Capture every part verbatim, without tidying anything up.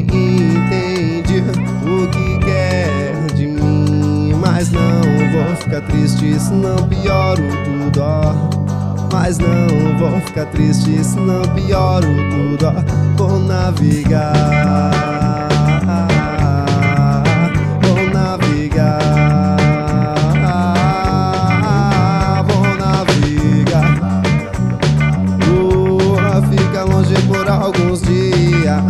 Nem entendi o que quer de mim, mas não vou ficar triste se não pioro tudo, ó. Mas não vou ficar triste se não pioro tudo, ó. Vou navegar, vou navegar, vou navegar. Vou ficar longe por alguns dias.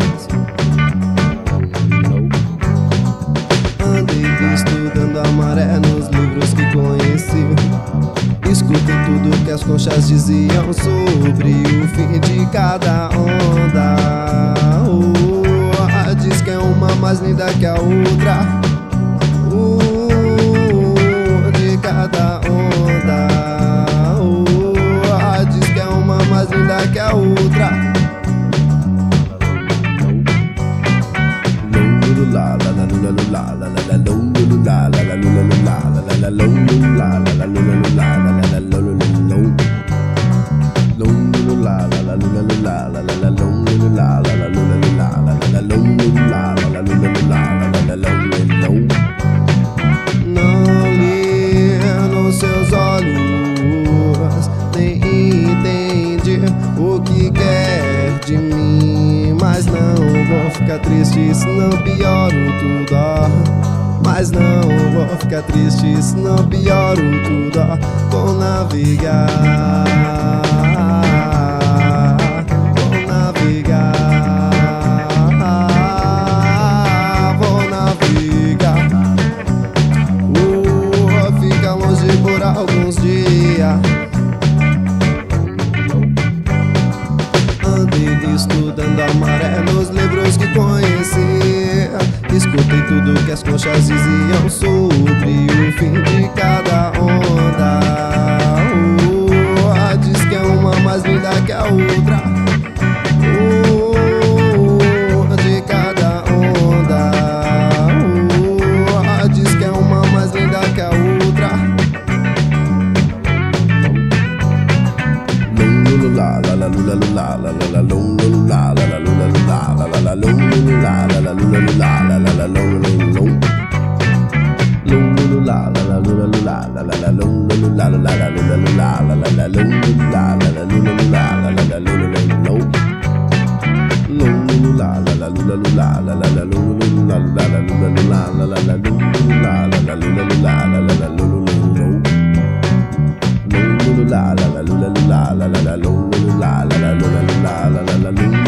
Andei estudando a maré nos livros que conheci. Escutei tudo que as conchas diziam sobre o fim de cada onda. Uh, diz que é uma mais linda que a outra. Uh, de cada onda. Uh, diz que é uma mais linda que a outra. Não li nos seus olhos, nem entendi o que quer de mim, mas não vou ficar triste se não pioro tudo, ó. Mas não vou ficar triste se não pioro tudo, ó. Vou navegar, vou navegar, vou navegar. Uh, fica longe por alguns dias. Andei estudando a maré nos livros que conheci. Escutei tudo que as conchas diziam sobre o fim de cada onda. Uh, diz que é uma mais linda que a outra. Uh, de cada onda. Uh, diz que é uma mais linda que a outra. La la la la la la la la la la la la la la la